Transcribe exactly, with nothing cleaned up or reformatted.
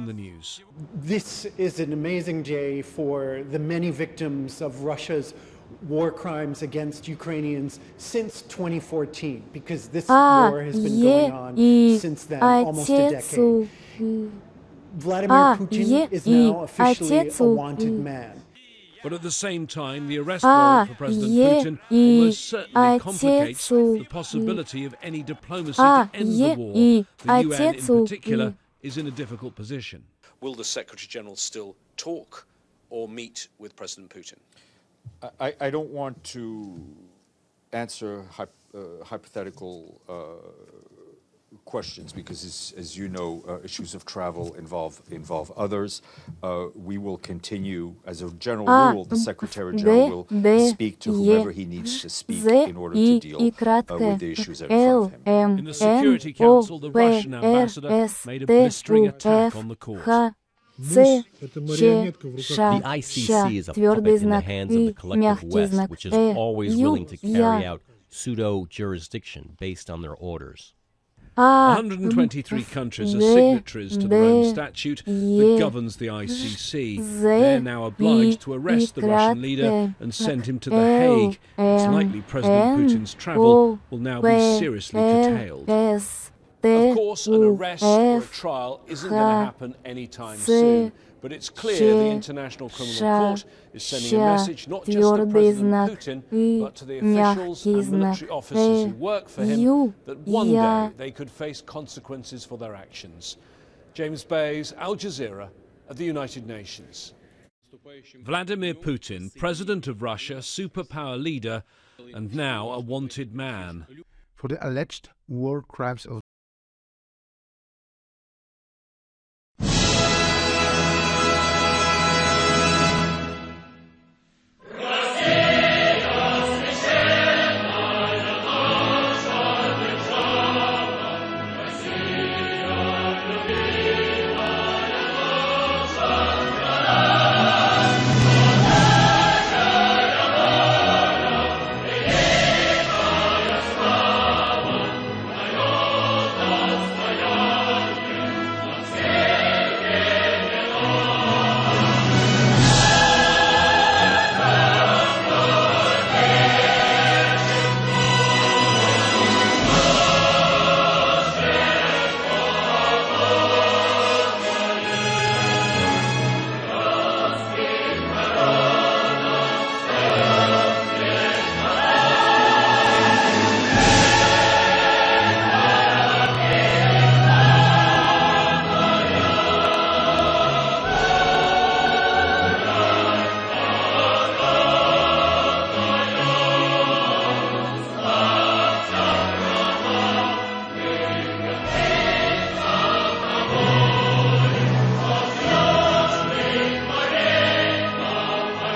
the news. This is an amazing day for the many victims of Russia's war crimes against Ukrainians since twenty fourteen, because this А, war has been Е going on и since then, almost a Отец decade. У. Vladimir А, Putin Е is и now officially Отец a У. wanted man. But at the same time, the arrest А, warrant for President Е Putin и almost certainly complicates Отец У. the possibility of any diplomacy А, to end Е the war. и The U N in Отец У. particular is in a difficult position. Will the Secretary-General still talk or meet with President Putin? I, I don't want to answer hyp uh, hypothetical uh, questions because, as, as you know, uh, issues of travel involve involve others. Uh, we will continue, as a general А, rule, the Secretary Д, General will Д, speak to Е, whoever he needs to speak З in order и to deal и uh, кратке with the issues that are in Л front of him. М In the Н Security О Council, the П Russian Р ambassador С made a Т blistering У attack Ф on the court. Х Ц это Ч марионетка в руках. Ш The I C Щ C is a твердый puppet in the знак hands of И the collective мягкий West, знак which is Э always Ю willing to carry Я out pseudo-jurisdiction based on their orders. А one hundred twenty-three countries are Д signatories to the Rome Д Statute that Е governs the I C C. З They're now и obliged to и arrest the Russian leader кратке and send him to the Л Hague. It's М likely President Н Putin's travel О will now be П seriously Р curtailed. С Of Т course, an У arrest or a Ф trial isn't going to Х happen anytime Ц soon. But it's clear the Щ International Criminal Ш Court is sending a Щ message not just to твердый President знак Putin, И but to the officials мягкий and знак military officers who Э work for him, Ю that one Я day they could face consequences for their actions. James Bays, Al Jazeera, of the United Nations. Vladimir Putin, President of Russia, superpower leader, and now a wanted man. For the alleged war crimes of